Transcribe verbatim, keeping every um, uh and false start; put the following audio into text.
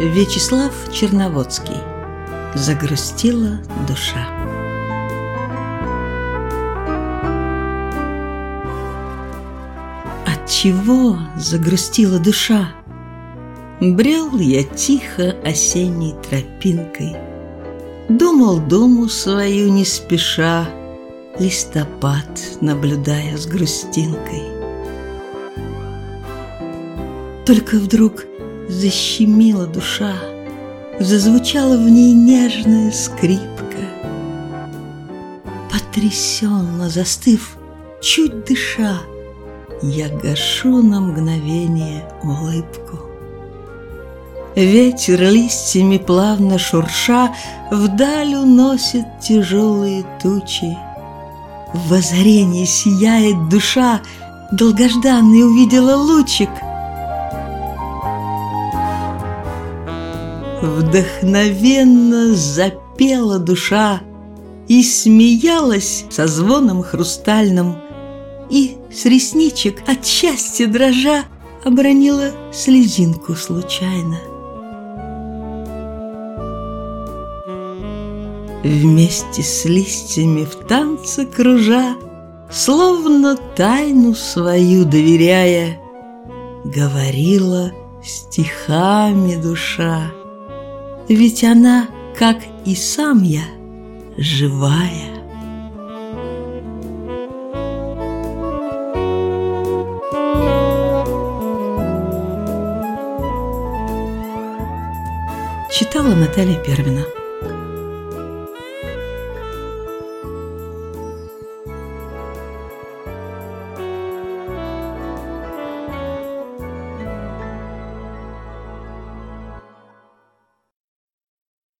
Вячеслав Черноводский. Загрустила душа. Отчего загрустила душа? Брел я тихо осенней тропинкой, думал думу свою не спеша, листопад наблюдая с грустинкой. Только вдруг защемила душа, зазвучала в ней нежная скрипка. Потрясенно застыв, чуть дыша, я гашу на мгновение улыбку. Ветер листьями плавно шурша вдаль уносит тяжелые тучи. В озарении сияет душа, долгожданный увидела лучик. Вдохновенно запела душа и смеялась со звоном хрустальным, и с ресничек от счастья дрожа обронила слезинку случайно. Вместе с листьями в танце кружа, словно тайну свою доверяя, говорила стихами душа. Ведь она, как и сам я, живая. Читала Наталья Первина.